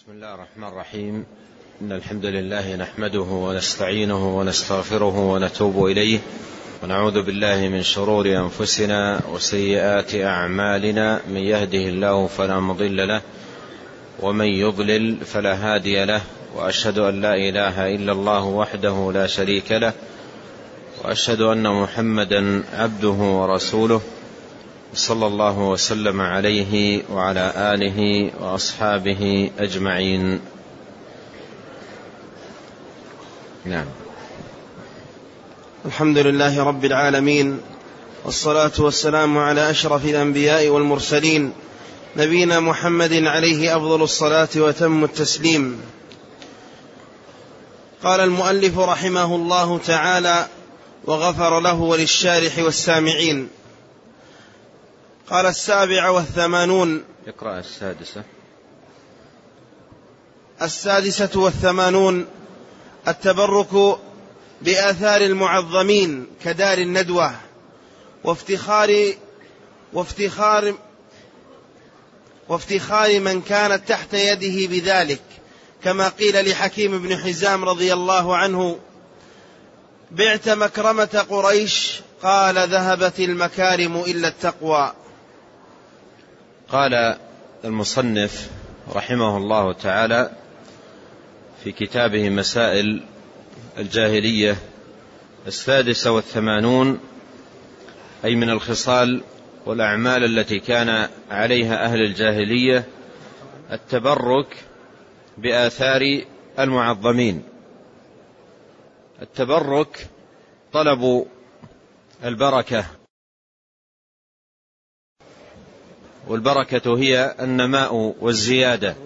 بسم الله الرحمن الرحيم. إن الحمد لله نحمده ونستعينه ونستغفره ونتوب إليه، ونعوذ بالله من شرور أنفسنا وسيئات أعمالنا. من يهده الله فلا مضل له، ومن يضلل فلا هادي له، وأشهد أن لا إله إلا الله وحده لا شريك له، وأشهد أن محمدا عبده ورسوله، صلى الله وسلم عليه وعلى آله وأصحابه أجمعين. نعم. الحمد لله رب العالمين، والصلاة والسلام على أشرف الأنبياء والمرسلين، نبينا محمد عليه أفضل الصلاة وتم التسليم. قال المؤلف رحمه الله تعالى وغفر له وللشارح والسامعين. قال 87. اقرأ 86. التبرك بآثار المعظمين كدار الندوة وافتخار من كانت تحت يده بذلك، كما قيل لحكيم بن حزام رضي الله عنه: بعت مكرمة قريش، قال ذهبت المكارم إلا التقوى. قال المصنف رحمه الله تعالى في كتابه مسائل الجاهلية 86، أي من الخصال والأعمال التي كان عليها أهل الجاهلية التبرك بآثار المعظمين. التبرك طلب البركة، والبركة هي النماء والزيادة،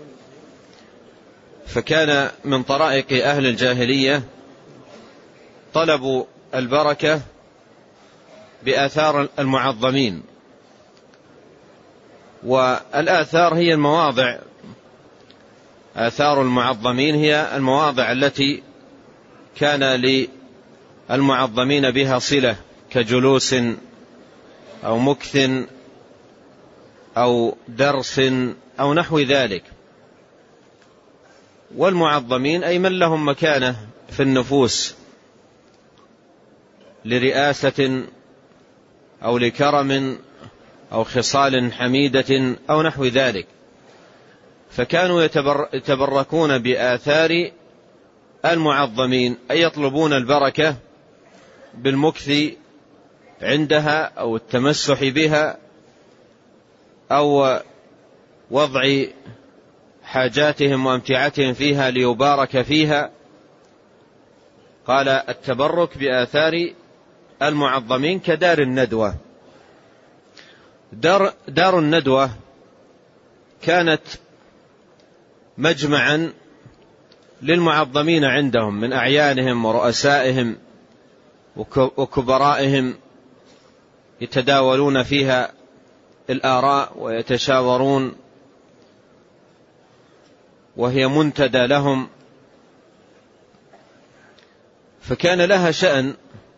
فكان من طرائق أهل الجاهلية طلب البركة بآثار المعظمين. والآثار هي المواضع، آثار المعظمين هي المواضع التي كان للمعظمين بها صلة، كجلوس أو مكث أو درس أو نحو ذلك. والمعظمين أي من لهم مكانة في النفوس لرئاسة أو لكرم أو خصال حميدة أو نحو ذلك، فكانوا يتبركون بآثار المعظمين، أي يطلبون البركة بالمكث عندها أو التمسح بها أو وضع حاجاتهم وامتعتهم فيها ليبارك فيها. قال التبرك بآثار المعظمين كدار الندوة. دار الندوة كانت مجمعا للمعظمين عندهم من أعيانهم ورؤسائهم وكبرائهم، يتداولون فيها الآراء ويتشاورون، وهي منتدى لهم، فكان لها شأن.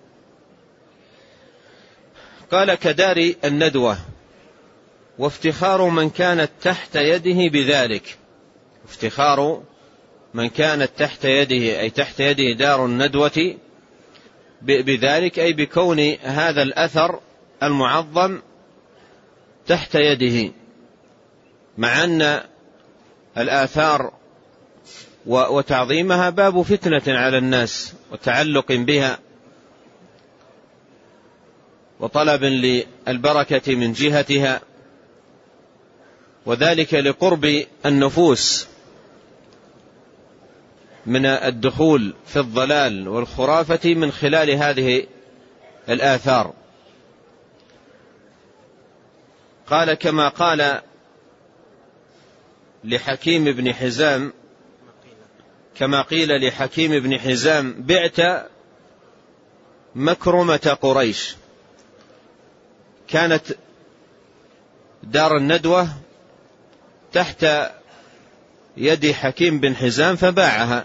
قال كدار الندوة، وافتخار من كانت تحت يده بذلك. افتخار من كانت تحت يده، أي تحت يده دار الندوة بذلك، أي بكون هذا الأثر المعظم تحت يده، مع أن الآثار وتعظيمها باب فتنة على الناس وتعلق بها وطلب للبركة من جهتها، وذلك لقرب النفوس من الدخول في الضلال والخرافة من خلال هذه الآثار. قال كما قال لحكيم بن حزام، كما قيل لحكيم بن حزام: بعت مكرمة قريش. كانت دار الندوة تحت يد حكيم بن حزام فباعها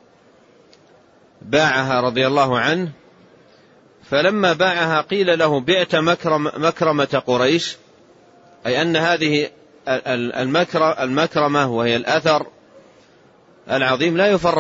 رضي الله عنه. فلما باعها قيل له: بعت مكرمة قريش، أي أن هذه المكرمة وهي الأثر العظيم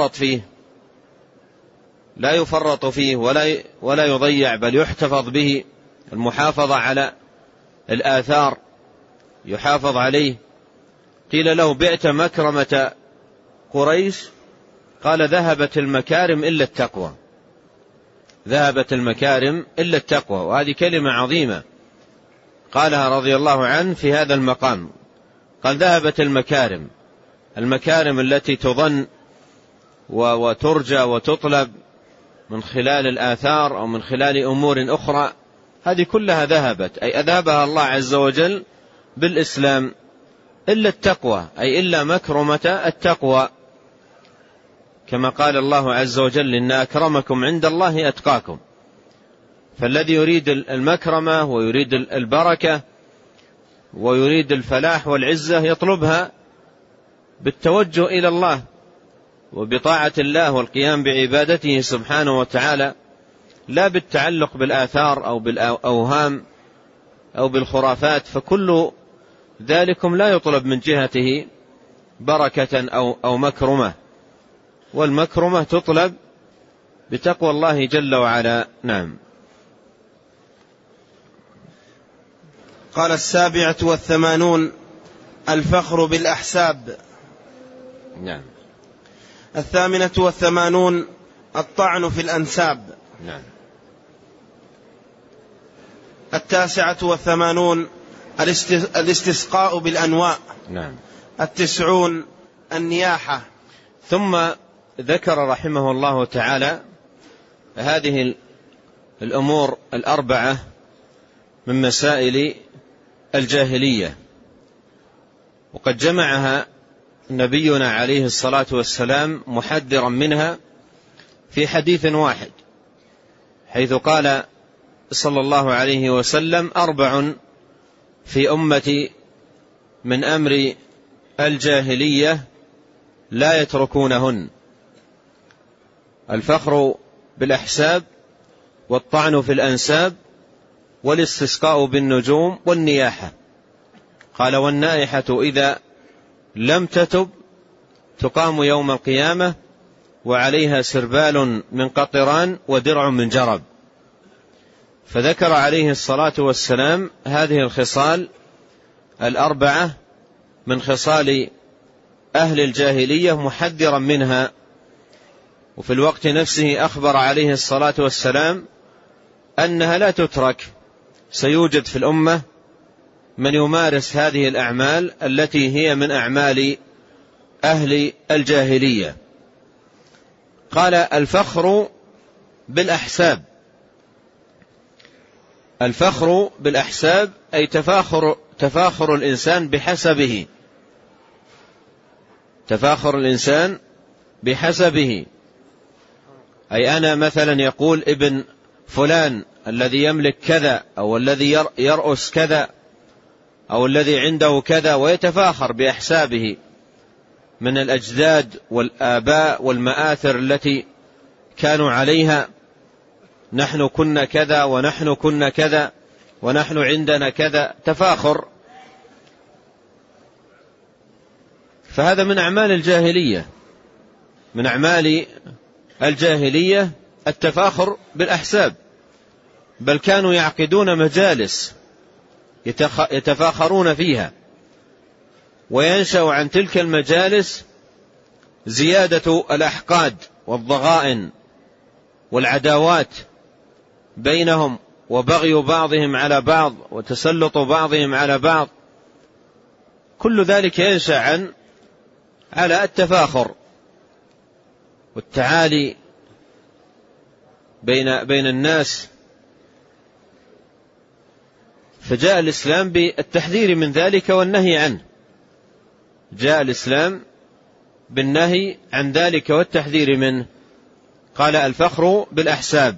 لا يفرط فيه ولا يضيع، بل يحتفظ به. المحافظة على الآثار يحافظ عليه. قيل له: بعت مكرمة قريش؟ قال: ذهبت المكارم إلا التقوى. ذهبت المكارم إلا التقوى. وهذه كلمة عظيمة قالها رضي الله عنه في هذا المقام. قال: ذهبت المكارم التي تظن وترجى وتطلب من خلال الآثار أو من خلال أمور أخرى، هذه كلها ذهبت، أي أذهبها الله عز وجل بالإسلام، إلا التقوى، أي إلا مكرمة التقوى، كما قال الله عز وجل: إن أكرمكم عند الله أتقاكم. فالذي يريد المكرمة ويريد البركة ويريد الفلاح والعزة يطلبها بالتوجه إلى الله وبطاعة الله والقيام بعبادته سبحانه وتعالى، لا بالتعلق بالآثار أو بالأوهام أو بالخرافات، فكل ذلكم لا يطلب من جهته بركة أو مكرمة، والمكرمة تطلب بتقوى الله جل وعلا. نعم. قال: 87 الفخر بالأحساب. نعم. 88 الطعن في الأنساب. نعم. 89 الاستسقاء بالأنواء. نعم. 90 النياحة. ثم ذكر رحمه الله تعالى هذه الأمور الأربعة من مسائل الجاهلية، وقد جمعها نبينا عليه الصلاة والسلام محذرا منها في حديث واحد، حيث قال صلى الله عليه وسلم: 4 في أمتي من أمر الجاهلية لا يتركونهن: الفخر بالأحساب، والطعن في الأنساب، والاستسقاء بالنجوم، والنياحة. قال: والنائحة إذا لم تتب تقام يوم القيامة وعليها سربال من قطران ودرع من جرب. فذكر عليه الصلاة والسلام هذه الخصال الأربعة من خصال أهل الجاهلية محذرا منها، وفي الوقت نفسه أخبر عليه الصلاة والسلام أنها لا تترك، سيوجد في الأمة من يمارس هذه الأعمال التي هي من أعمال أهل الجاهلية. قال: الفخر بالأحساب. الفخر بالأحساب أي تفاخر الإنسان بحسبه، تفاخر الإنسان بحسبه، أي أنا مثلا يقول ابن فلان الذي يملك كذا، أو الذي يرأس كذا، أو الذي عنده كذا، ويتفاخر بأحسابه من الأجداد والآباء والمآثر التي كانوا عليها: نحن كنا كذا، ونحن كنا كذا، ونحن عندنا كذا، تفاخر. فهذا من أعمال الجاهلية، من أعمال الجاهلية التفاخر بالأحساب، بل كانوا يعقدون مجالس يتفاخرون فيها، وينشأ عن تلك المجالس زيادة الأحقاد والضغائن والعداوات بينهم، وبغي بعضهم على بعض، وتسلط بعضهم على بعض. كل ذلك ينشأ على التفاخر والتعالي بين الناس. فجاء الإسلام بالتحذير من ذلك والنهي عنه، جاء الإسلام بالنهي عن ذلك والتحذير منه. قال: الفخر بالأحساب.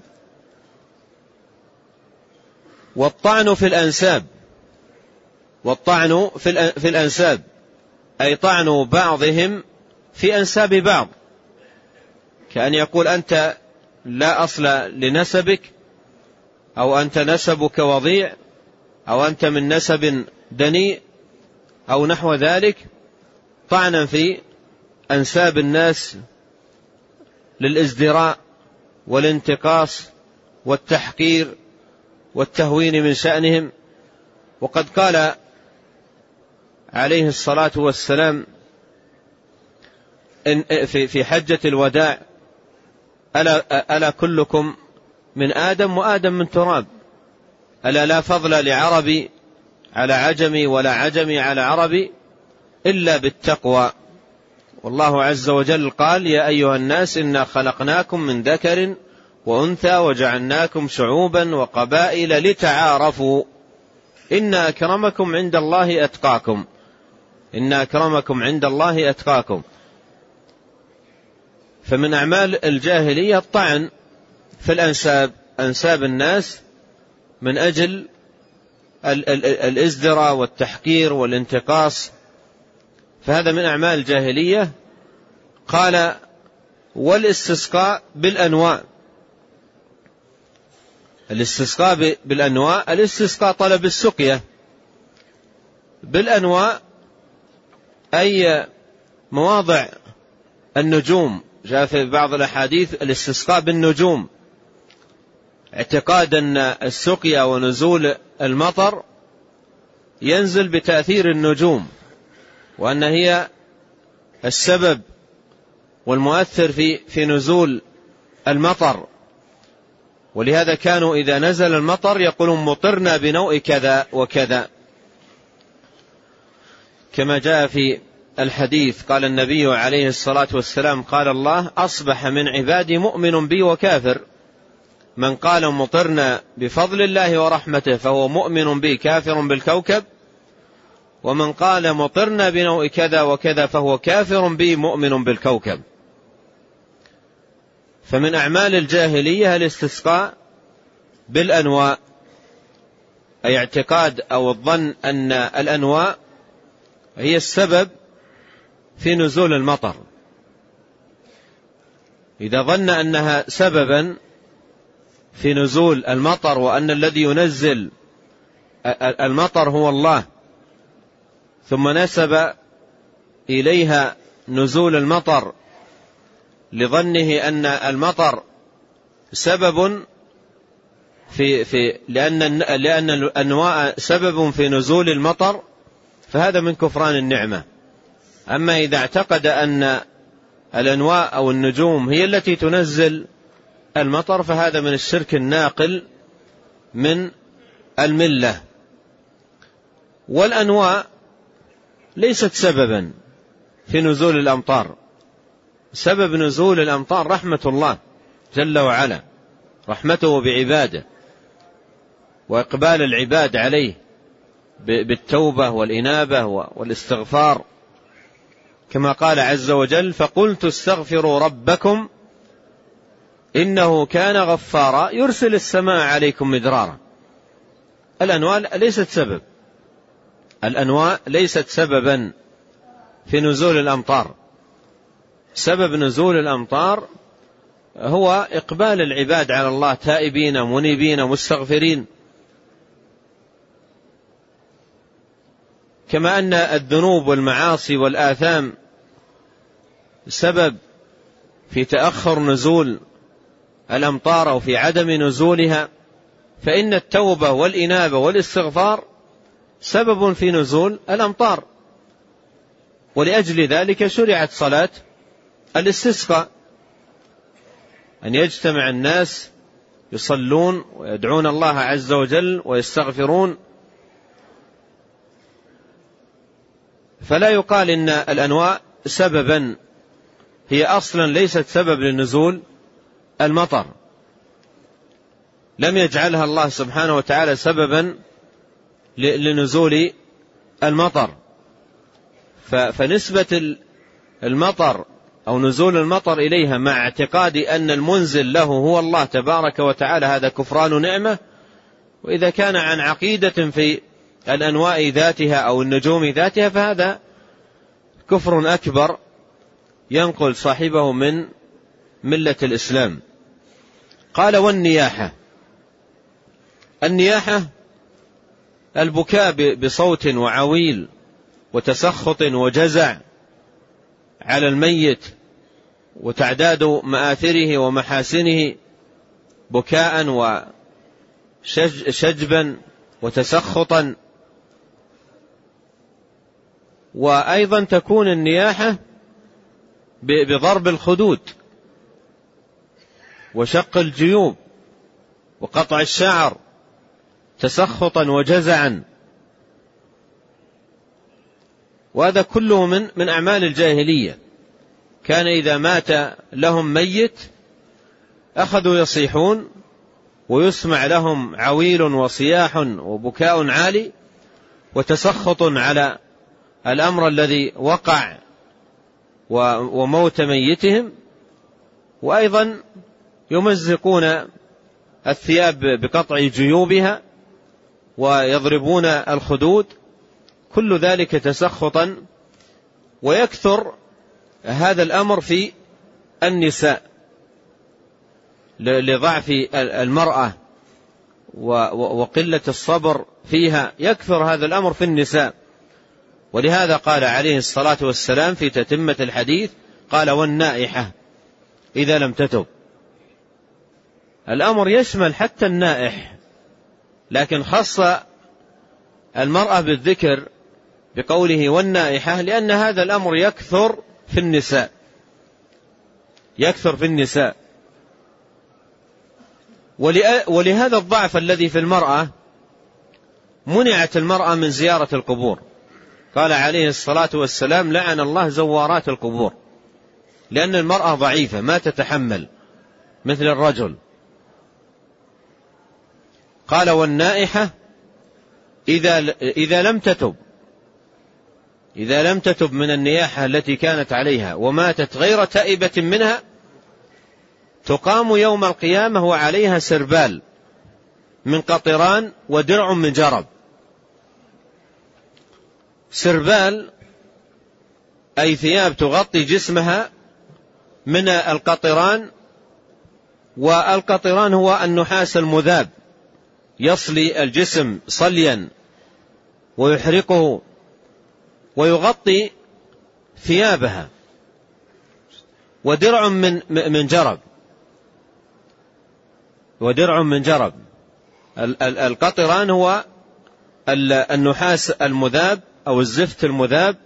والطعن في الأنساب. والطعن في الأنساب أي طعن بعضهم في أنساب بعض، كأن يقول: أنت لا أصل لنسبك، أو أنت نسبك وضيع، أو أنت من نسب دنيء، أو نحو ذلك، طعنا في أنساب الناس للازدراء والانتقاص والتحقير والتهوين من شأنهم. وقد قال عليه الصلاة والسلام في حجة الوداع: ألا كلكم من آدم وآدم من تراب، ألا لا فضل لعربي على عجمي ولا عجمي على عربي إلا بالتقوى. والله عز وجل قال: يا أيها الناس إنا خلقناكم من ذكر وأنثى وجعلناكم شعوبا وقبائل لتعارفوا إن أكرمكم عند الله أتقاكم، إن أكرمكم عند الله أتقاكم. فمن أعمال الجاهلية الطعن في الأنساب، أنساب الناس، من أجل الازدراء والتحقير والانتقاص، فهذا من أعمال الجاهلية. قال: والاستسقاء بالأنواع. الاستسقاء بالأنواع، الاستسقاء طلب السقية بالأنواع، أي مواضع النجوم. جاء في بعض الأحاديث الاستسقاء بالنجوم، اعتقاد أن السقيا ونزول المطر ينزل بتأثير النجوم، وأن هي السبب والمؤثر في نزول المطر. ولهذا كانوا إذا نزل المطر يقولون: مطرنا بنوء كذا وكذا، كما جاء في الحديث. قال النبي عليه الصلاة والسلام: قال الله: أصبح من عبادي مؤمن بي وكافر، من قال مطرنا بفضل الله ورحمته فهو مؤمن بي كافر بالكوكب، ومن قال مطرنا بنوء كذا وكذا فهو كافر بي مؤمن بالكوكب. فمن أعمال الجاهلية الاستسقاء بالأنواء، أي اعتقاد أو الظن أن الأنواء هي السبب في نزول المطر. إذا ظن أنها سببا في نزول المطر، وأن الذي ينزل المطر هو الله، ثم نسب إليها نزول المطر لظنه أن المطر سبب لأن الأنواء سبب في نزول المطر، فهذا من كفران النعمة. أما إذا اعتقد أن الأنواء أو النجوم هي التي تنزل المطر، فهذا من الشرك الناقل من الملة. والأنواء ليست سببا في نزول الأمطار، سبب نزول الأمطار رحمة الله جل وعلا، رحمته بعباده وإقبال العباد عليه بالتوبة والإنابة والاستغفار، كما قال عز وجل: فقلت استغفروا ربكم إنه كان غفارا يرسل السماء عليكم مدرارا. الأنواء ليست سبب، الأنواء ليست سببا في نزول الأمطار. سبب نزول الأمطار هو إقبال العباد على الله، تائبين منيبين مستغفرين. كما أن الذنوب والمعاصي والآثام سبب في تأخر نزول الأمطار أو في عدم نزولها، فإن التوبة والإنابة والاستغفار سبب في نزول الأمطار. ولأجل ذلك شرعت صلاة الاستسقاء، أن يجتمع الناس يصلون ويدعون الله عز وجل ويستغفرون. فلا يقال إن الأنواء سببا، هي أصلا ليست سبب لنزول المطر، لم يجعلها الله سبحانه وتعالى سببا لنزول المطر. فنسبة المطر أو نزول المطر إليها مع اعتقاد أن المنزل له هو الله تبارك وتعالى، هذا كفران نعمة. وإذا كان عن عقيدة في الأنواء ذاتها أو النجوم ذاتها، فهذا كفر أكبر ينقل صاحبه من ملة الإسلام. قال: والنياحة. النياحة البكاء بصوت وعويل وتسخط وجزع على الميت وتعداد مآثره ومحاسنه بكاء وشجبا وتسخطا. وأيضا تكون النياحة بضرب الخدود وشق الجيوب وقطع الشعر تسخطا وجزعا، وهذا كله من أعمال الجاهلية. كان إذا مات لهم ميت أخذوا يصيحون ويسمع لهم عويل وصياح وبكاء عالي وتسخط على الأمر الذي وقع وموت ميتهم، وأيضا يمزقون الثياب بقطع جيوبها ويضربون الخدود، كل ذلك تسخطا. ويكثر هذا الأمر في النساء لضعف المرأة وقلة الصبر فيها، يكثر هذا الأمر في النساء. ولهذا قال عليه الصلاة والسلام في تتمة الحديث قال والنائحة إذا لم تتب. الأمر يشمل حتى النائح، لكن خص المرأة بالذكر بقوله والنائحة لأن هذا الأمر يكثر في النساء، يكثر في النساء. ولهذا الضعف الذي في المرأة منعت المرأة من زيارة القبور. قال عليه الصلاة والسلام لعن الله زوارات القبور، لأن المرأة ضعيفة ما تتحمل مثل الرجل. قال والنائحة إذا لم تتب، إذا لم تتب من النياحة التي كانت عليها وماتت غير تائبة منها تقام يوم القيامة وعليها سربال من قطران ودرع من جرب. سربال أي ثياب تغطي جسمها من القطران، والقطران هو النحاس المذاب يصلي الجسم صليا ويحرقه ويغطي ثيابها. ودرع من جرب، ودرع من جرب. القطران هو النحاس المذاب أو الزفت المذاب،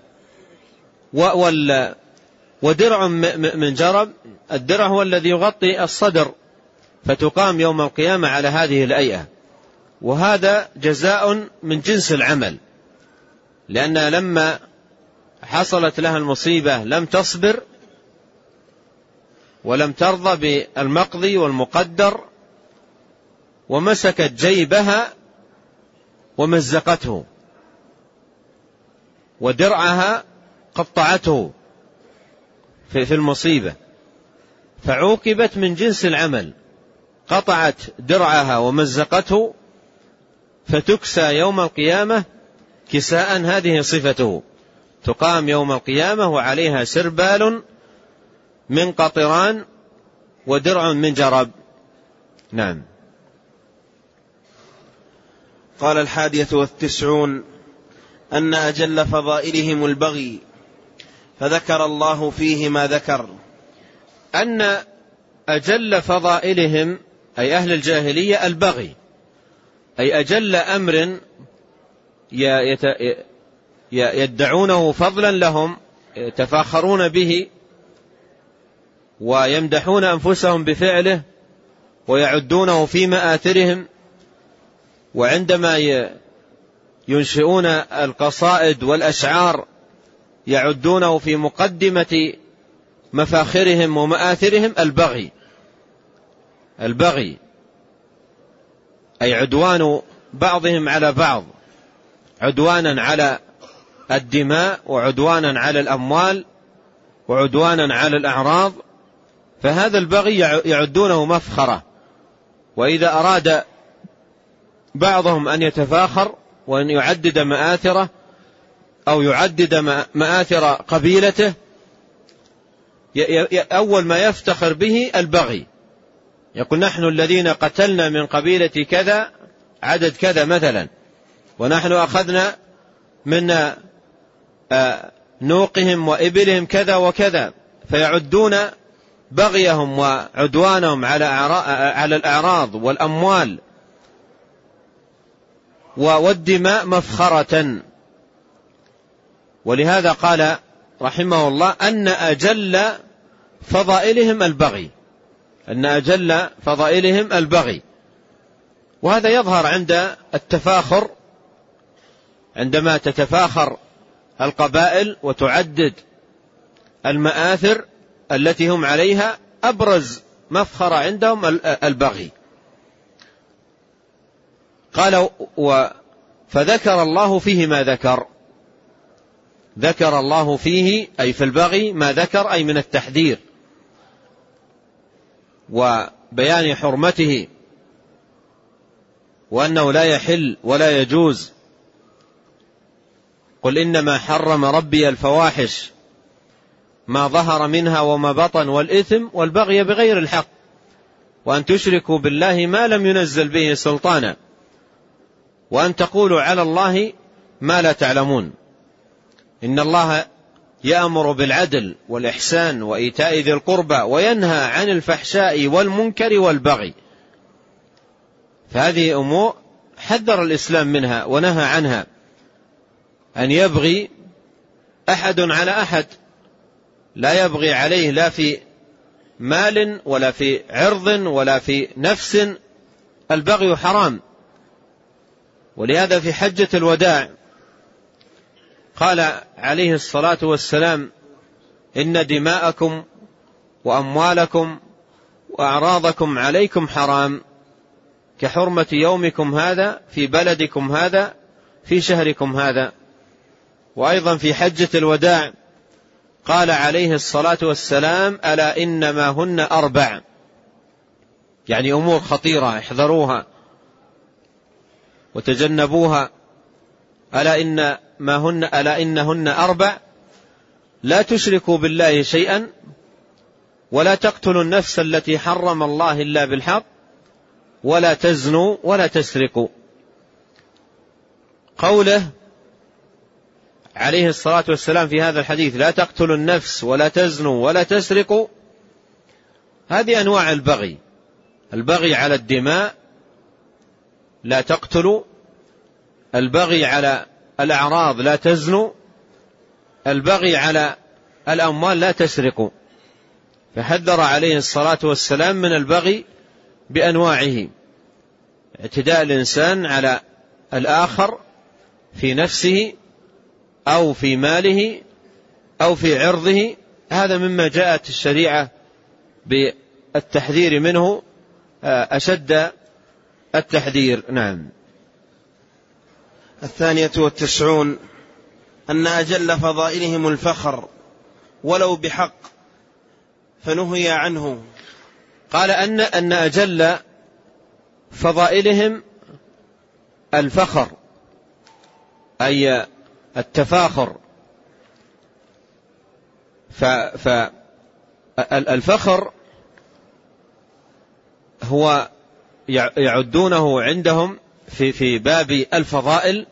ودرع من جرب. الدرع هو الذي يغطي الصدر، فتقام يوم القيامة على هذه الهيئة. وهذا جزاء من جنس العمل، لأنها لما حصلت لها المصيبة لم تصبر ولم ترضى بالمقضي والمقدر، ومسكت جيبها ومزقته، ودرعها قطعته في المصيبة، فعوقبت من جنس العمل، قطعت درعها ومزقته، فتكسى يوم القيامة كساء هذه صفته. تقام يوم القيامة وعليها سربال من قطران ودرع من جرب. نعم. قال 91 أن أجل فضائلهم البغي، فذكر الله فيه ما ذكر. أن أجل فضائلهم أي أهل الجاهلية البغي، أي أجل أمر يدعونه فضلا لهم، يتفاخرون به ويمدحون أنفسهم بفعله ويعدونه في مآثرهم. وعندما ينشئون القصائد والأشعار يعدونه في مقدمة مفاخرهم ومآثرهم البغي. البغي أي عدوان بعضهم على بعض، عدوانا على الدماء وعدوانا على الأموال وعدوانا على الأعراض. فهذا البغي يعدونه مفخرة. وإذا أراد بعضهم أن يتفاخر وأن يعدد مآثره أو يعدد مآثر قبيلته، أول ما يفتخر به البغي، يقول نحن الذين قتلنا من قبيلة كذا عدد كذا مثلا، ونحن أخذنا من نوقهم وإبلهم كذا وكذا، فيعدون بغيهم وعدوانهم على الأعراض والأموال والدماء مفخرة. ولهذا قال رحمه الله أن أجل فضائلهم البغي، أن أجل فضائلهم البغي. وهذا يظهر عند التفاخر، عندما تتفاخر القبائل وتعدد المآثر التي هم عليها، أبرز مفخرة عندهم البغي. قال فذكر الله فيه ما ذكر، ذكر الله فيه أي في البغي ما ذكر، أي من التحذير وبيان حرمته، وأنه لا يحل ولا يجوز. قل إنما حرم ربي الفواحش ما ظهر منها وما بطن والإثم والبغي بغير الحق وأن تشركوا بالله ما لم ينزل به سلطانا وأن تقولوا على الله ما لا تعلمون. إن الله يأمر بالعدل والإحسان وإيتاء ذي القربى وينهى عن الفحشاء والمنكر والبغي. فهذه أمور حذر الإسلام منها ونهى عنها، أن يبغي أحد على أحد، لا يبغي عليه لا في مال ولا في عرض ولا في نفس، البغي حرام. ولهذا في حجة الوداع قال عليه الصلاة والسلام إن دماءكم وأموالكم وأعراضكم عليكم حرام كحرمة يومكم هذا في بلدكم هذا في شهركم هذا. وأيضا في حجة الوداع قال عليه الصلاة والسلام ألا إنما هن 4، يعني أمور خطيرة احذروها وتجنبوها. ألا إنهن 4 لا تشركوا بالله شيئا ولا تقتلوا النفس التي حرم الله إلا بالحق ولا تزنوا ولا تسرقوا. قوله عليه الصلاة والسلام في هذا الحديث لا تقتلوا النفس ولا تزنوا ولا تسرقوا، هذه أنواع البغي. البغي على الدماء لا تقتلوا، البغي على الأعراض لا تزنوا، البغي على الأموال لا تسرقوا. فحذر عليه الصلاة والسلام من البغي بأنواعه: اعتداء الإنسان على الآخر في نفسه أو في ماله أو في عرضه، هذا مما جاءت الشريعة بالتحذير منه أشد التحذير. نعم. 92 أن أجل فضائلهم الفخر ولو بحق فنهي عنه. قال أن أجل فضائلهم الفخر، أي التفاخر. فالفخر هو يعدونه عندهم في باب الفضائل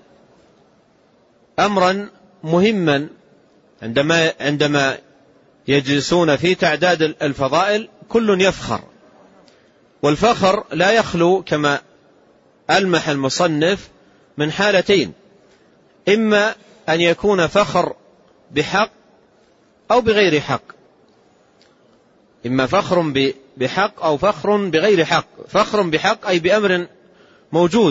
أمرا مهما. عندما يجلسون في تعداد الفضائل كل يفخر، والفخر لا يخلو كما ألمح المصنف من حالتين: إما أن يكون فخر بحق أو بغير حق، إما فخر بحق أو فخر بغير حق. فخر بحق أي بأمر موجود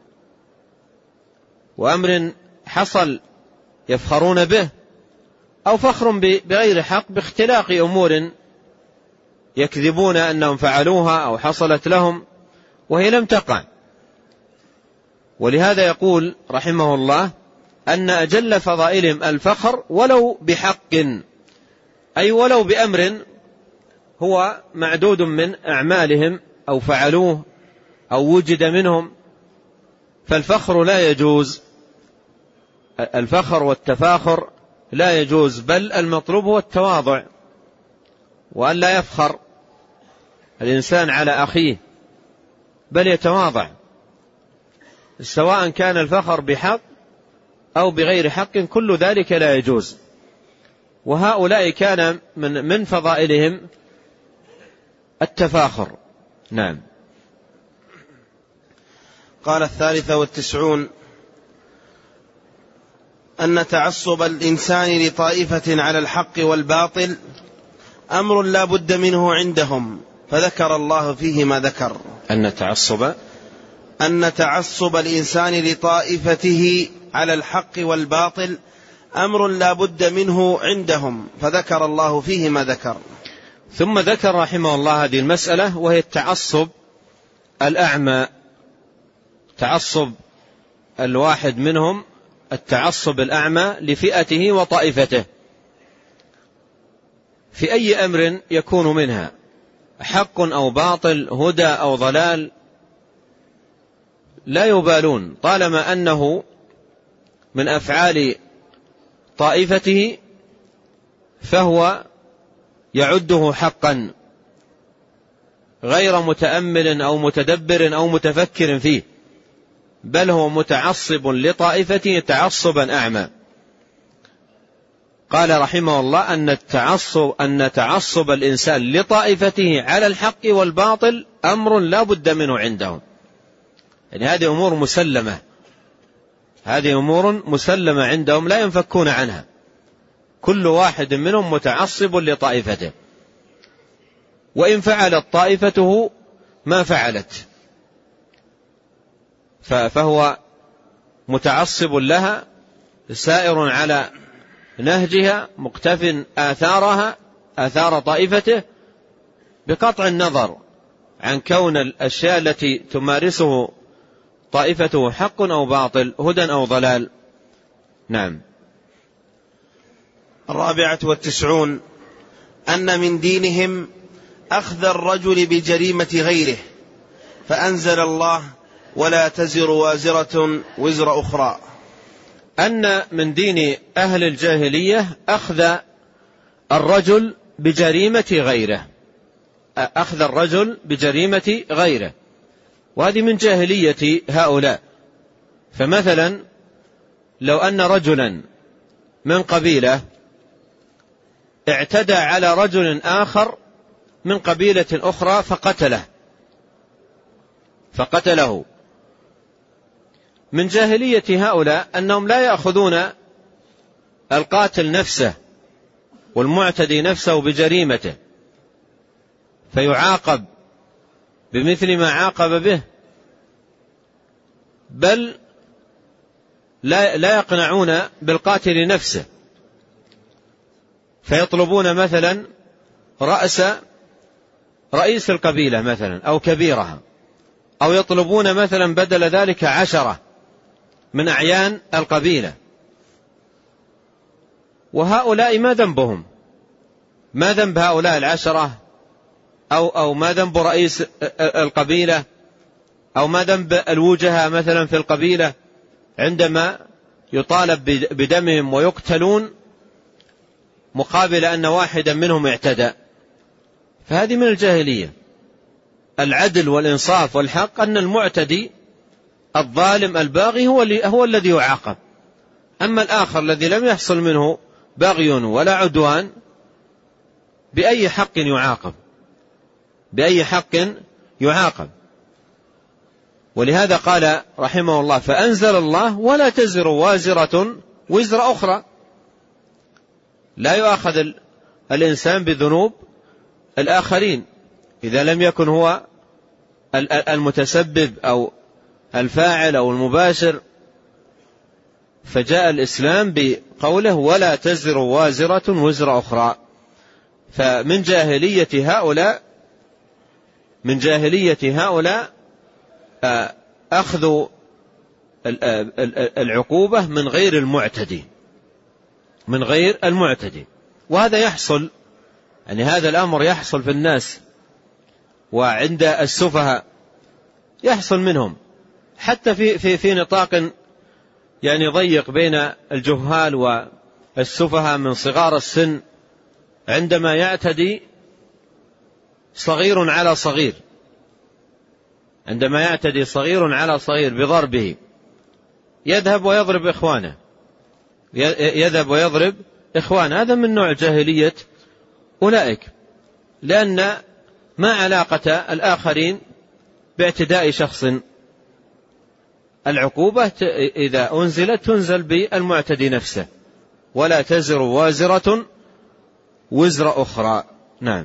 وأمر حصل يفخرون به، أو فخر بغير حق باختلاق أمور يكذبون أنهم فعلوها أو حصلت لهم وهي لم تقع. ولهذا يقول رحمه الله أن أجل فضائلهم الفخر ولو بحق، أي ولو بأمر هو معدود من أعمالهم أو فعلوه أو وجد منهم، فالفخر لا يجوز. الفخر والتفاخر لا يجوز، بل المطلوب هو التواضع، وأن لا يفخر الإنسان على أخيه بل يتواضع، سواء كان الفخر بحق أو بغير حق، كل ذلك لا يجوز. وهؤلاء كان من فضائلهم التفاخر. نعم. قال 93 أن تعصب الإنسان لطائفة على الحق والباطل أمر لا بد منه عندهم، فذكر الله فيه ما ذكر. أن تعصب الإنسان لطائفته على الحق والباطل أمر لا بد منه عندهم، فذكر الله فيه ما ذكر. ثم ذكر رحمه الله هذه المسألة، وهي التعصب الأعمى، تعصب الواحد منهم، التعصب الأعمى لفئته وطائفته في أي أمر يكون منها، حق أو باطل، هدى أو ضلال، لا يبالون طالما أنه من أفعال طائفته فهو يعده حقا، غير متأمل أو متدبر أو متفكر فيه، بل هو متعصب لطائفته تعصبا أعمى. قال رحمه الله أن تعصب الإنسان لطائفته على الحق والباطل أمر لا بد منه عندهم. يعني هذه أمور مسلمة عندهم لا ينفكون عنها، كل واحد منهم متعصب لطائفته، وإن فعلت طائفته ما فعلت فهو متعصب لها، سائر على نهجها، مقتف آثار طائفته، بقطع النظر عن كون الأشياء التي تمارسه طائفته حق أو باطل، هدى أو ضلال. نعم. 94 أن من دينهم أخذ الرجل بجريمة غيره، فأنزل الله ولا تزر وازرة وزر أخرى. أن من دين أهل الجاهلية أخذ الرجل بجريمة غيره، وهذه من جاهلية هؤلاء. فمثلا لو أن رجلا من قبيلة اعتدى على رجل آخر من قبيلة أخرى فقتله، من جاهلية هؤلاء أنهم لا يأخذون القاتل نفسه والمعتدي نفسه بجريمته فيعاقب بمثل ما عاقب به، بل لا يقنعون بالقاتل نفسه، فيطلبون مثلا رئيس القبيلة مثلا أو كبيرها، أو يطلبون مثلا بدل ذلك 10 من أعيان القبيلة. وهؤلاء ما ذنبهم؟ ما ذنب هؤلاء 10 أو ما ذنب رئيس القبيلة أو ما ذنب الوجهاء مثلا في القبيلة عندما يطالب بدمهم ويقتلون مقابل أن واحدا منهم اعتدى؟ فهذه من الجاهلية. العدل والإنصاف والحق أن المعتدي الظالم الباغي هو الذي يعاقب، أما الآخر الذي لم يحصل منه بغي ولا عدوان بأي حق يعاقب. ولهذا قال رحمه الله فأنزل الله ولا تزر وازرة وزر أخرى، لا يؤاخذ الإنسان بذنوب الآخرين إذا لم يكن هو المتسبب أو الفاعل أو المباشر. فجاء الإسلام بقوله ولا تزر وازرة وزر أخرى. فمن جاهلية هؤلاء أخذ العقوبة من غير المعتدي، وهذا يحصل، يعني هذا الأمر يحصل في الناس وعند السفهاء يحصل منهم، حتى في نطاق يعني ضيق بين الجهال والسفهاء من صغار السن، عندما يعتدي صغير على صغير بضربه، يذهب ويضرب إخوان. هذا من نوع جاهلية أولئك، لأن ما علاقة الآخرين باعتداء شخص. العقوبة إذا أنزلت تنزل بالمعتدي نفسه، ولا تزر وازرة وزر أخرى. نعم.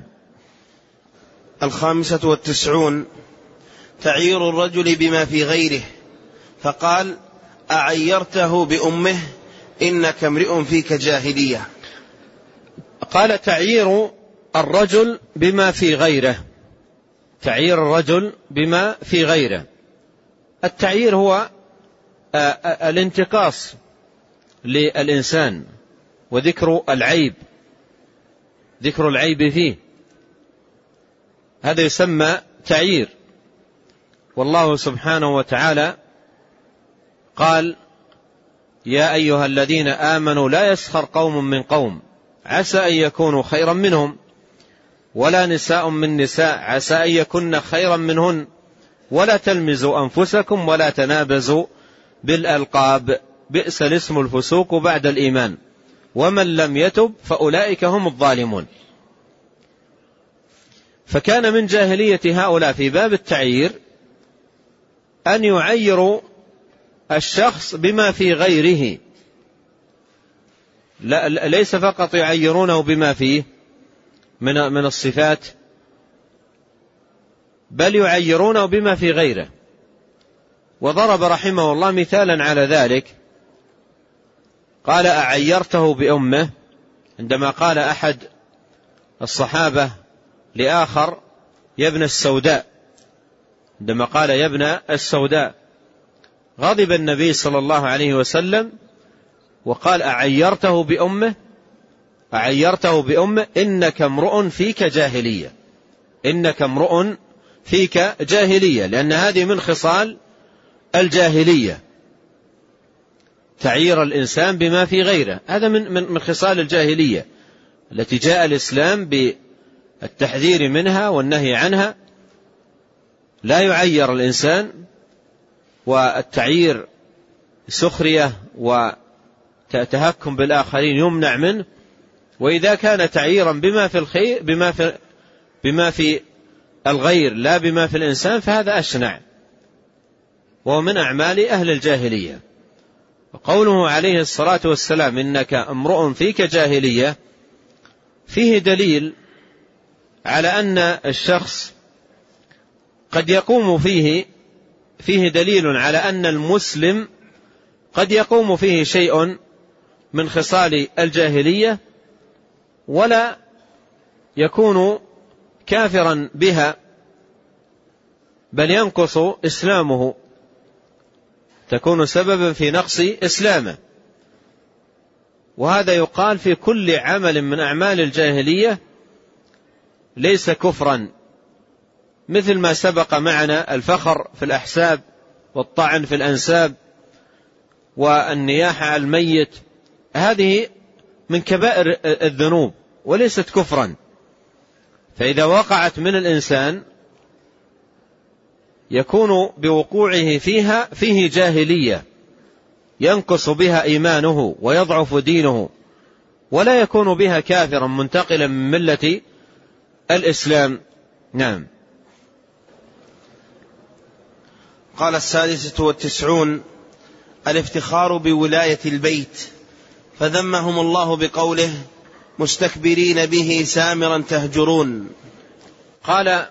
95 تعيير الرجل بما في غيره، فقال: أعيرته بأمه إنك امرئ فيك جاهلية. قال: تعيير الرجل بما في غيره. تعيير الرجل بما في غيره. التعيير هو الانتقاص للإنسان وذكر العيب، ذكر العيب فيه، هذا يسمى تعيير. والله سبحانه وتعالى قال: يا أيها الذين آمنوا لا يسخر قوم من قوم عسى أن يكونوا خيرا منهم، ولا نساء من نساء عسى أن يكن خيرا منهن، ولا تلمزوا أنفسكم ولا تنابزوا بالألقاب، بئس الاسم الفسوق بعد الإيمان، ومن لم يتب فأولئك هم الظالمون. فكان من جاهلية هؤلاء في باب التعيير أن يعيروا الشخص بما في غيره، ليس فقط يعيرونه بما فيه من الصفات، بل يعيرونه بما في غيره. وضرب رحمه الله مثالا على ذلك، قال: أعيرته بأمه، عندما قال أحد الصحابة لآخر: يا ابن السوداء، عندما قال يا ابن السوداء غضب النبي صلى الله عليه وسلم وقال: أعيرته بأمه، أعيرته بأمه إنك امرؤ فيك جاهلية، إنك امرؤ فيك جاهلية، لأن هذه من خصال الجاهلية، تعيير الإنسان بما في غيره، هذا من خصال الجاهلية التي جاء الإسلام بالتحذير منها والنهي عنها. لا يعير الإنسان، والتعيير سخرية وتهكم بالآخرين يمنع منه. وإذا كان تعييرا بما في الخير بما في الغير لا بما في الإنسان فهذا أشنع، وهو من أعمال أهل الجاهلية. وقوله عليه الصلاة والسلام: إنك امرؤ فيك جاهلية، فيه دليل على أن الشخص قد يقوم فيه دليل على أن المسلم قد يقوم فيه شيء من خصال الجاهلية ولا يكون كافرا بها، بل ينقص إسلامه، تكون سببا في نقص إسلامه. وهذا يقال في كل عمل من أعمال الجاهلية ليس كفرا، مثل ما سبق معنا الفخر في الأحساب والطعن في الأنساب والنياحة على الميت، هذه من كبائر الذنوب وليست كفرا. فإذا وقعت من الإنسان يكون بوقوعه فيه جاهلية ينقص بها إيمانه ويضعف دينه، ولا يكون بها كافرا منتقلا من ملة الإسلام. نعم. قال 96 الافتخار بولاية البيت، فذمهم الله بقوله: مستكبرين به سامرا تهجرون. قال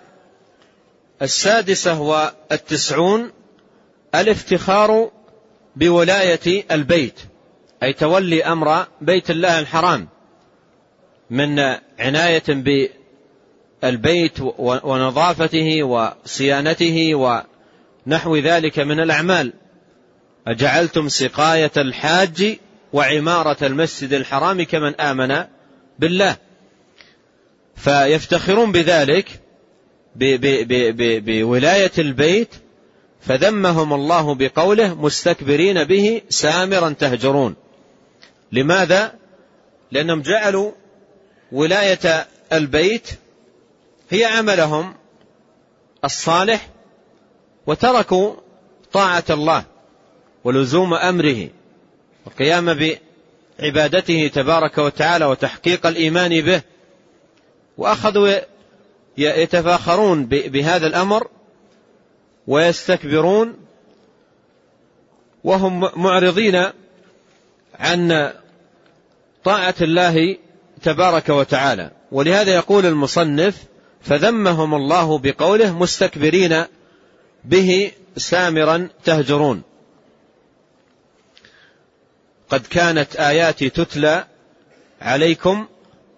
96 الافتخار بولاية البيت، أي تولي أمر بيت الله الحرام من عناية بالبيت ونظافته وصيانته ونحو ذلك من الأعمال. أجعلتم سقاية الحاج وعمارة المسجد الحرام كمن آمن بالله. فيفتخرون بذلك بولاية البيت، فذمهم الله بقوله: مستكبرين به سامرا تهجرون. لماذا؟ لأنهم جعلوا ولاية البيت هي عملهم الصالح، وتركوا طاعة الله ولزوم أمره والقيام عبادته تبارك وتعالى وتحقيق الإيمان به، وأخذوا يتفاخرون بهذا الأمر ويستكبرون وهم معرضين عن طاعة الله تبارك وتعالى. ولهذا يقول المصنف: فذمهم الله بقوله: مستكبرين به سامرا تهجرون. قد كانت آياتي تتلى عليكم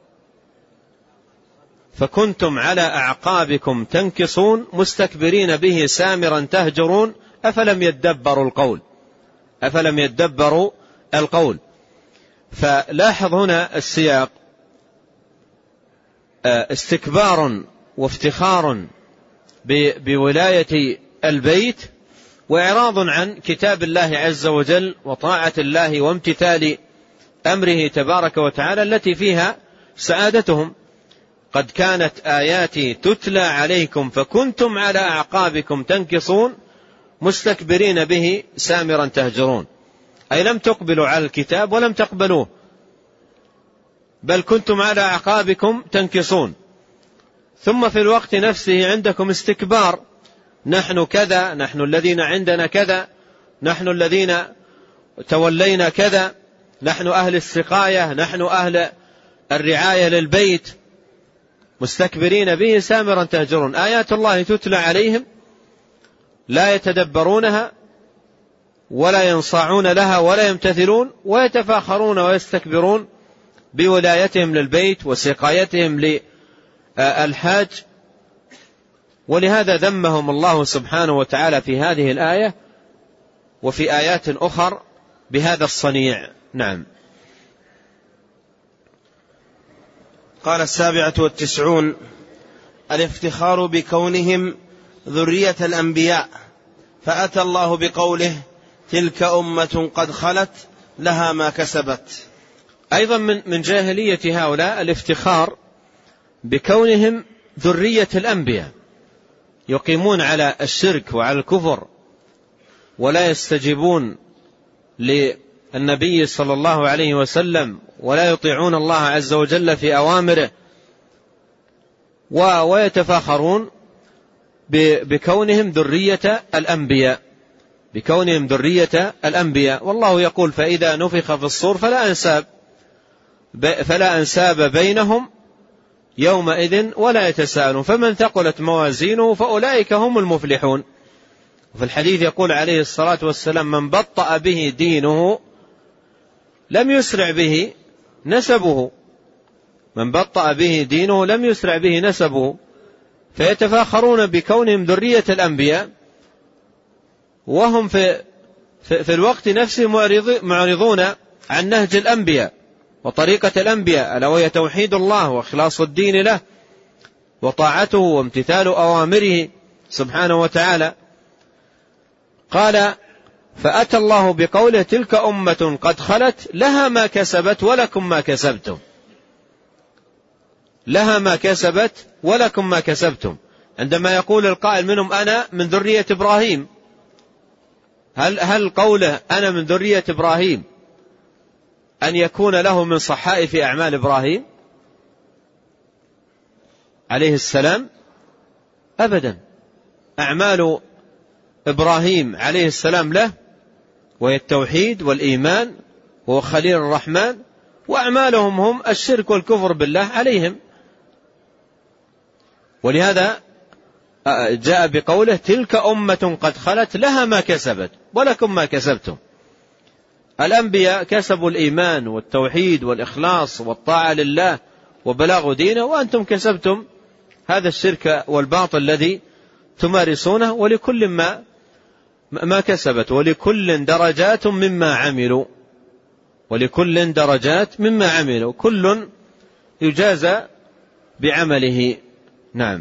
فكنتم على أعقابكم تنكصون مستكبرين به سامرا تهجرون أفلم يدبروا القول. فلاحظ هنا السياق: استكبار وافتخار بولاية البيت، وإعراض عن كتاب الله عز وجل وطاعة الله وامتثال أمره تبارك وتعالى التي فيها سعادتهم. قد كانت آياتي تتلى عليكم فكنتم على أعقابكم تنكصون مستكبرين به سامرا تهجرون، أي لم تقبلوا على الكتاب ولم تقبلوه، بل كنتم على أعقابكم تنكصون. ثم في الوقت نفسه عندكم استكبار: نحن كذا، نحن الذين عندنا كذا، نحن الذين تولينا كذا، نحن أهل السقاية، نحن أهل الرعاية للبيت. مستكبرين به سامرا تهجرون، آيات الله تتلى عليهم لا يتدبرونها ولا ينصاعون لها ولا يمتثلون، ويتفاخرون ويستكبرون بولايتهم للبيت وسقايتهم للحاج. ولهذا ذمهم الله سبحانه وتعالى في هذه الآية وفي آيات أخر بهذا الصنيع. نعم. قال 97: الافتخار بكونهم ذرية الأنبياء، فأتى الله بقوله: تلك أمة قد خلت لها ما كسبت. أيضا من جاهلية هؤلاء الافتخار بكونهم ذرية الأنبياء، يقيمون على الشرك وعلى الكفر ولا يستجيبون للنبي صلى الله عليه وسلم ولا يطيعون الله عز وجل في أوامره، ويتفاخرون بكونهم ذرية الأنبياء. والله يقول: فإذا نفخ في الصور فلا أنساب بينهم يومئذ ولا يتساءلون فمن ثقلت موازينه فأولئك هم المفلحون. وفي الحديث يقول عليه الصلاة والسلام: من بطأ به دينه لم يسرع به نسبه. فيتفاخرون بكونهم ذرية الأنبياء وهم في الوقت نفسه معرضون عن نهج الأنبياء وطريقة الأنبياء، ألا وهي توحيد الله وإخلاص الدين له وطاعته وامتثال أوامره سبحانه وتعالى. قال: فأتى الله بقوله: تلك أمة قد خلت لها ما كسبت ولكم ما كسبتم. عندما يقول القائل منهم: أنا من ذرية إبراهيم، هل قوله أنا من ذرية إبراهيم أن يكون له من صحائف أعمال إبراهيم عليه السلام؟ أبدا. أعمال إبراهيم عليه السلام له وهي التوحيد والإيمان وهو خليل الرحمن، وأعمالهم هم الشرك والكفر بالله عليهم. ولهذا جاء بقوله: تلك أمة قد خلت لها ما كسبت ولكم ما كسبتم. الأنبياء كسبوا الإيمان والتوحيد والإخلاص والطاعة لله وبلاغ دينه، وأنتم كسبتم هذا الشرك والباطل الذي تمارسونه، ولكل ما كسبت ولكل درجات مما عملوا، كل يجازى بعمله. نعم.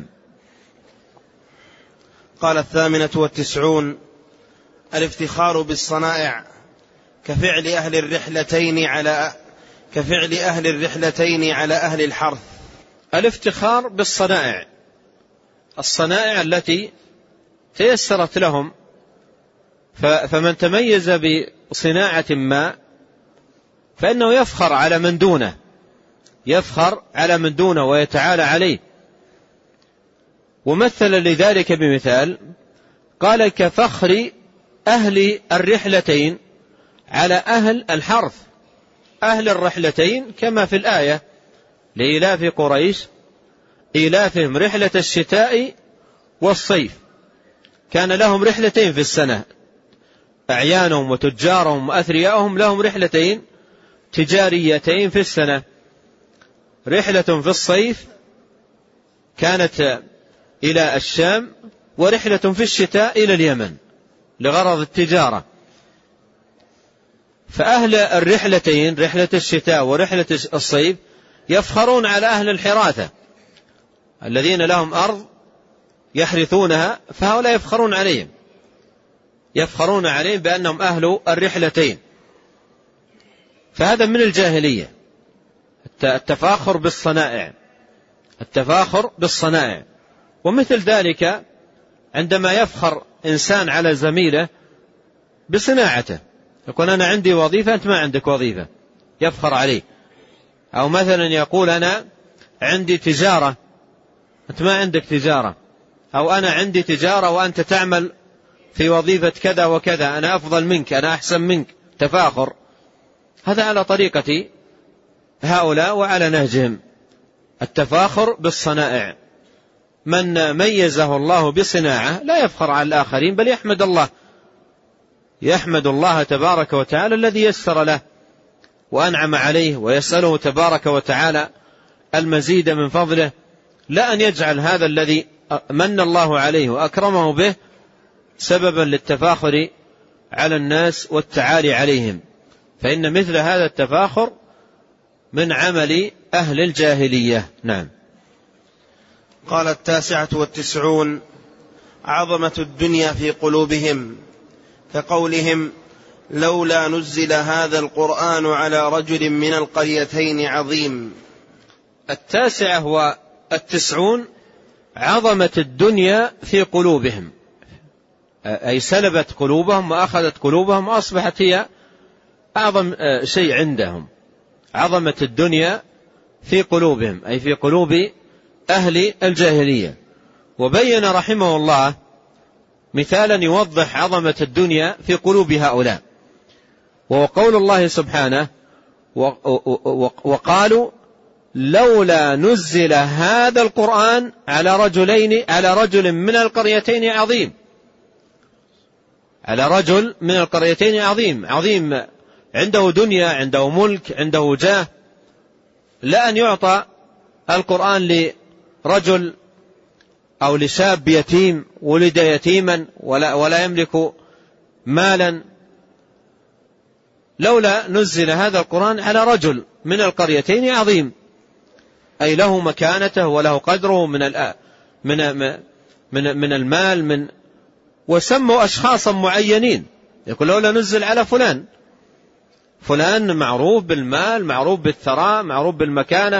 قال 98: الافتخار بالصنائع كفعل أهل الرحلتين على أهل الحرث. الافتخار بالصنائع، الصنائع التي تيسرت لهم، فمن تميز بصناعة ما فإنه يفخر على من دونه، يفخر على من دونه ويتعالى عليه. ومثل لذلك بمثال قال: كفخر أهل الرحلتين على أهل الحرث. أهل الرحلتين كما في الآية: لإيلاف قريش إيلافهم رحلة الشتاء والصيف. كان لهم رحلتين في السنة، أعيانهم وتجارهم وأثرياءهم لهم رحلتين تجاريتين في السنة. رحلة في الصيف كانت إلى الشام، ورحلة في الشتاء إلى اليمن لغرض التجارة. فأهل الرحلتين، رحلة الشتاء ورحلة الصيف، يفخرون على أهل الحراثة الذين لهم أرض يحرثونها، فهؤلاء يفخرون عليهم، يفخرون عليهم بأنهم أهل الرحلتين. فهذا من الجاهلية، التفاخر بالصنائع، التفاخر بالصنائع. ومثل ذلك عندما يفخر إنسان على زميله بصناعته، يقول: أنا عندي وظيفة أنت ما عندك وظيفة، يفخر عليه. أو مثلا يقول: أنا عندي تجارة أنت ما عندك تجارة، أو أنا عندي تجارة وأنت تعمل في وظيفة كذا وكذا، أنا أفضل منك، أنا أحسن منك، تفاخر. هذا على طريقة هؤلاء وعلى نهجهم، التفاخر بالصنائع. من ميزه الله بصناعة لا يفخر على الآخرين، بل يحمد الله، يحمد الله تبارك وتعالى الذي يسر له وأنعم عليه، ويسأله تبارك وتعالى المزيد من فضله، لا أن يجعل هذا الذي من الله عليه وأكرمه به سببا للتفاخر على الناس والتعالي عليهم، فإن مثل هذا التفاخر من عمل أهل الجاهلية. نعم. قال: 99 عظمة الدنيا في قلوبهم، كقولهم: لولا نزل هذا القرآن على رجل من القريتين عظيم. 99 عظمة الدنيا في قلوبهم، أي سلبت قلوبهم وأخذت قلوبهم وأصبحت هي أعظم شيء عندهم. عظمة الدنيا في قلوبهم أي في قلوب أهل الجاهلية. وبين رحمه الله مثالا يوضح عظمة الدنيا في قلوب هؤلاء، وهو قول الله سبحانه: وقالوا لولا نزل هذا القرآن على رجل من القريتين عظيم. على رجل من القريتين عظيم، عظيم عنده دنيا، عنده ملك، عنده جاه. لا أن يعطى القرآن لرجل أو لشاب يتيم ولد يتيما ولا يملك مالا. لولا نزل هذا القرآن على رجل من القريتين عظيم، أي له مكانته وله قدره من المال، وسموا أشخاصا معينين، يقول لولا نزل على فلان معروف بالمال، معروف بالثراء، معروف بالمكانة.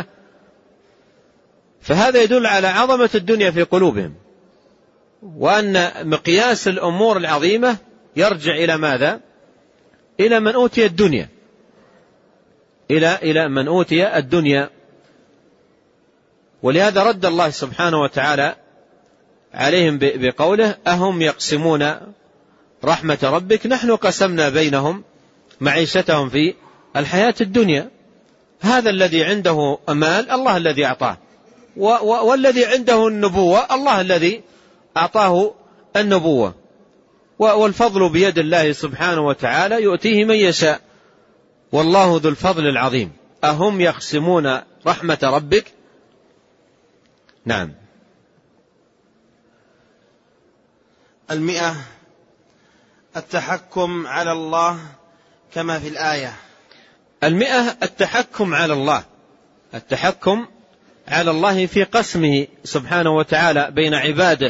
فهذا يدل على عظمة الدنيا في قلوبهم، وأن مقياس الأمور العظيمة يرجع إلى ماذا؟ إلى من أوتي الدنيا، إلى من أوتي الدنيا. ولهذا رد الله سبحانه وتعالى عليهم بقوله: أهم يقسمون رحمة ربك نحن قسمنا بينهم معيشتهم في الحياة الدنيا. هذا الذي عنده مال الله الذي أعطاه، والذي عنده النبوة الله الذي أعطاه النبوة، والفضل بيد الله سبحانه وتعالى يؤتيه من يشاء، والله ذو الفضل العظيم. أهم يقسمون رحمة ربك. نعم. 100 التحكم على الله كما في الآية. 100 التحكم على الله، التحكم على الله في قسمه سبحانه وتعالى بين عباده.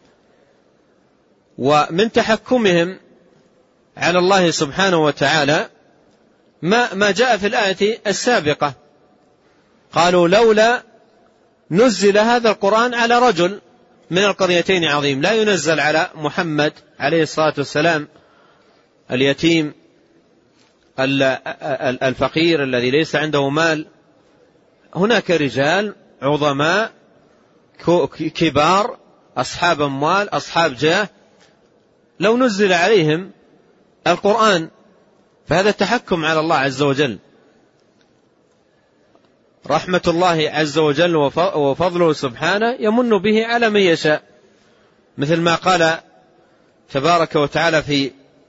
ومن تحكمهم على الله سبحانه وتعالى ما جاء في الآية السابقة، قالوا لولا نزل هذا القرآن على رجل من القريتين عظيم. لا ينزل على محمد عليه الصلاة والسلام اليتيم الفقير الذي ليس عنده مال، هناك رجال عظماء كبار أصحاب أموال أصحاب جاه لو نزل عليهم القرآن، فهذا تحكم على الله عز وجل. رحمة الله عز وجل وفضله سبحانه يمن به على من يشاء، مثل ما قال تبارك وتعالى في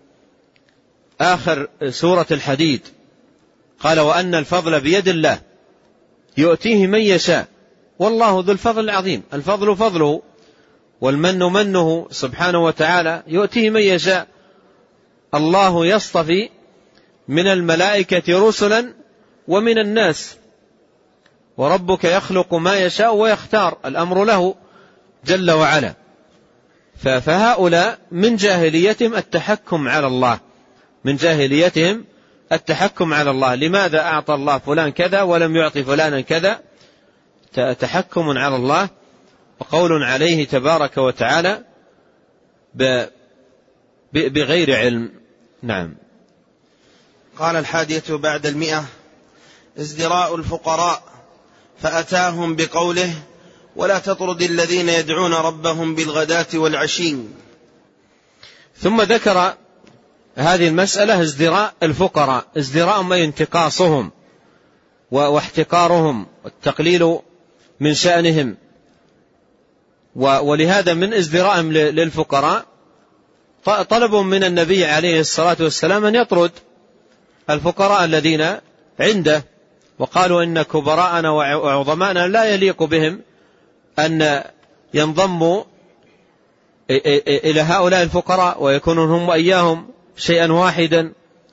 آخر سورة الحديد، قال وأن الفضل بيد الله يؤتيه من يشاء والله ذو الفضل العظيم. الفضل فضله والمن منه سبحانه وتعالى يؤتيه من يشاء. الله يصطفي من الملائكة رسلا ومن الناس، وربك يخلق ما يشاء ويختار، الأمر له جل وعلا. فهؤلاء من جاهليتهم التحكم على الله، من جاهليتهم التحكم على الله. لماذا أعطى الله فلان كذا ولم يعطي فلانا كذا؟ تحكم على الله وقول عليه تبارك وتعالى بغير علم. نعم. قال 100 ازدراء الفقراء، فأتاهم بقوله ولا تطرد الذين يدعون ربهم بالغداة والعشي. ثم ذكر هذه المسألة ازدراء الفقراء، ازدراء أي انتقاصهم واحتقارهم والتقليل من شأنهم. ولهذا من ازدراءهم للفقراء طلبوا من النبي عليه الصلاة والسلام أن يطرد الفقراء الذين عنده، وقالوا إن كبراءنا وعظماءنا لا يليق بهم أن ينضموا إلى هؤلاء الفقراء ويكونون هم وإياهم شيئا واحدا.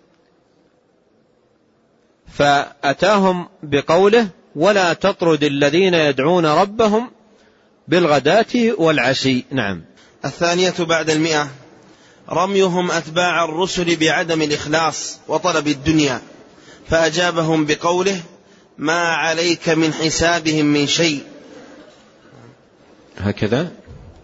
فأتاهم بقوله ولا تطرد الذين يدعون ربهم بالغداة والعشي. نعم. 100 رميهم أتباع الرسل بعدم الإخلاص وطلب الدنيا، فأجابهم بقوله ما عليك من حسابهم من شيء. هكذا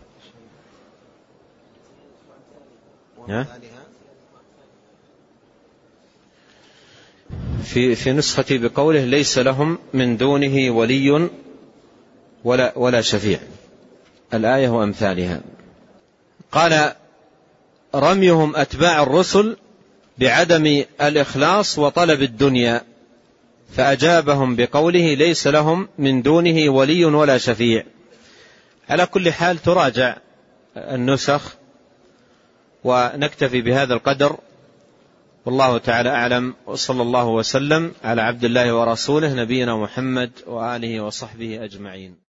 في نسختي بقوله ليس لهم من دونه ولي ولا شفيع، الآية وأمثالها. قال رميهم أتباع الرسل بعدم الإخلاص وطلب الدنيا، فأجابهم بقوله ليس لهم من دونه ولي ولا شفيع. على كل حال تراجع النسخ، ونكتفي بهذا القدر، والله تعالى أعلم، وصلى الله وسلم على عبد الله ورسوله نبينا محمد وآله وصحبه أجمعين.